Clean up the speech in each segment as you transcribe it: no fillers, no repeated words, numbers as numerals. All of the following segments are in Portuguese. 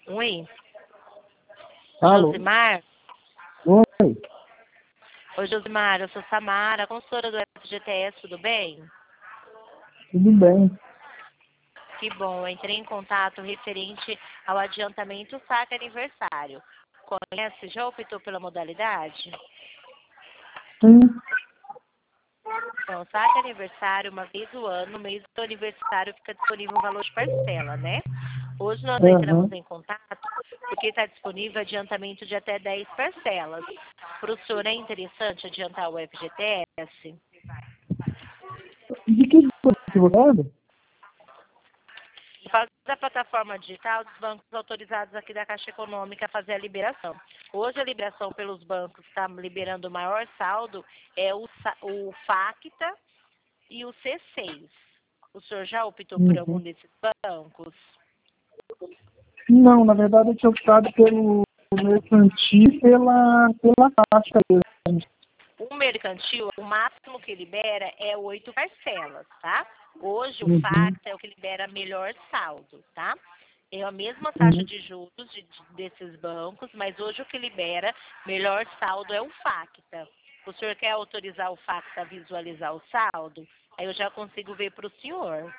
Oi, Alô? Josimar? Oi, Oi, Josimar, eu sou Samara, consultora do FGTS, tudo bem? tudo bem? Que bom, eu entrei em contato referente ao adiantamento saque aniversário. Conhece? Já optou pela modalidade? Sim. Então, saque aniversário, uma vez no ano, no mês do aniversário fica disponível um valor de parcela, né? Hoje nós entramos Aham. em contato porque está disponível adiantamento de até 10 parcelas. Para o senhor é interessante adiantar o FGTS? De que banco que você é? Por causa da plataforma digital dos bancos autorizados aqui da Caixa Econômica a fazer a liberação. Hoje a liberação pelos bancos está liberando o maior saldo é o FACTA e o C6. O senhor já optou por algum Uhum. desses bancos? Não, na verdade eu tinha optado pelo mercantil e pela taxa mesmo. O mercantil, o máximo que libera é 8 parcelas, tá? Hoje o Uhum. FACTA é o que libera melhor saldo, tá? É a mesma taxa Uhum. de juros desses bancos, mas hoje o que libera melhor saldo é o FACTA. O senhor quer autorizar o FACTA a visualizar o saldo? Aí eu já consigo ver para o senhor.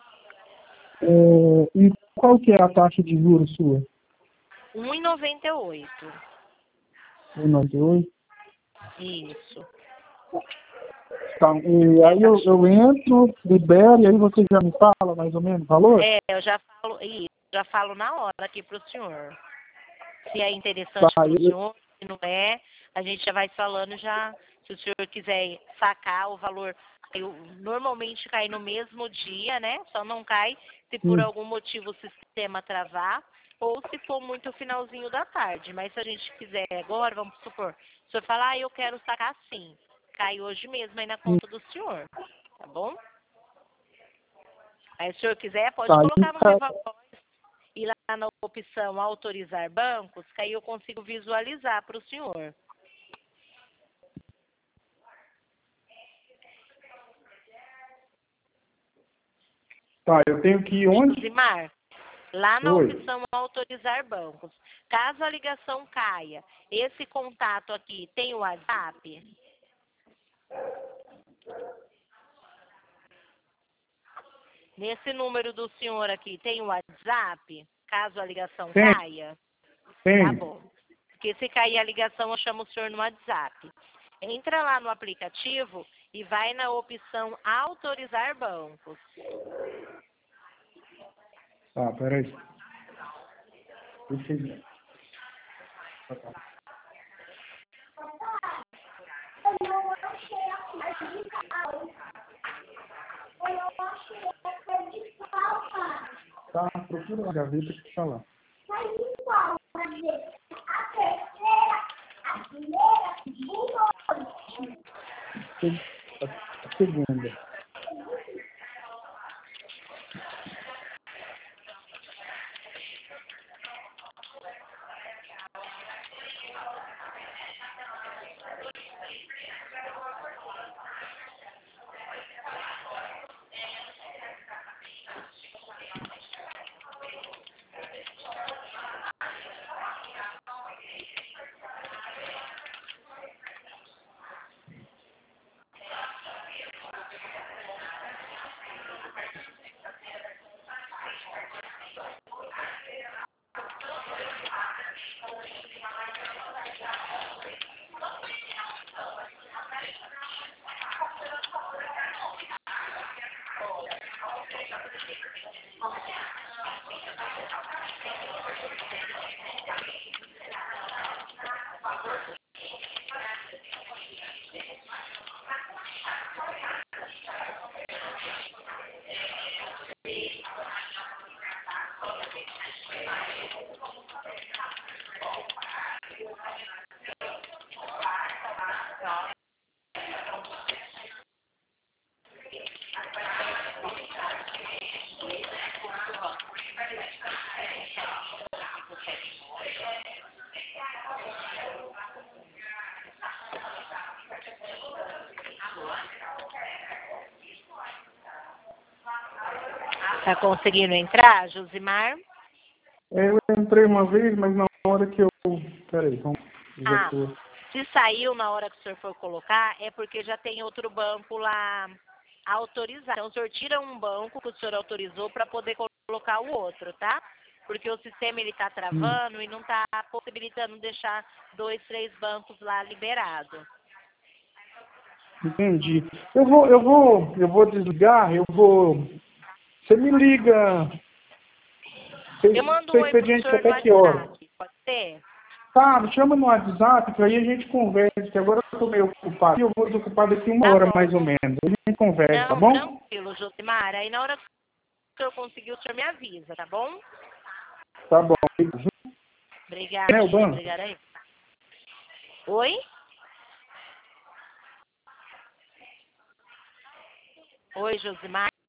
E qual que é a taxa de juros sua? 1,98. 1,98? Isso. Tá, e aí eu entro, libero, e aí você já me fala mais ou menos o valor? Eu já falo na hora aqui para o senhor. Se é interessante Tá, para o senhor, se não é, a gente já vai falando já. Se o senhor quiser sacar o valor, normalmente cai no mesmo dia, né? Só não cai se por sim. algum motivo o sistema travar ou se for muito finalzinho da tarde. Mas se a gente quiser agora, vamos supor, o senhor falar, eu quero sacar sim. Cai hoje mesmo aí na conta do senhor, tá bom? Aí se o senhor quiser, pode Tá, colocar no viva voz e lá na opção autorizar bancos, que aí eu consigo visualizar para o senhor. tá, eu tenho que ir onde? Josimar, lá na Oi. opção autorizar bancos, caso a ligação caia, esse contato aqui tem o WhatsApp? Nesse número do senhor aqui tem o WhatsApp? Caso a ligação Tem, caia? Tá tem. bom. Porque se cair a ligação, eu chamo o senhor no WhatsApp. Entra lá no aplicativo e vai na opção autorizar bancos. Tá, peraí. Deixa eu... Tá, procura na gaveta que tá lá. A segunda. Tá conseguindo entrar, Josimar? Eu entrei uma vez, mas na hora que eu... Peraí, vamos... Ah, se saiu na hora que o senhor for colocar, é porque já tem outro banco lá autorizado. Então, o senhor tira um banco que o senhor autorizou para poder colocar o outro, tá? Porque o sistema ele tá travando e não tá possibilitando deixar 2, 3 bancos lá liberados. Entendi. Eu vou desligar, Você me liga... Eu mando Seu um oi pro expediente senhor no até que hora? WhatsApp, pode ser? Tá, me chama no WhatsApp, que aí a gente conversa, que agora eu tô meio ocupado. E eu vou desocupar daqui uma Tá hora, bom. mais ou menos. A gente conversa, tá Não, bom? tranquilo, Josimar. Aí na hora que o senhor conseguir, o senhor me avisa, tá bom? Tá bom. É o Obrigadinha, banco? obrigada aí. Oi? Oi, Josimar.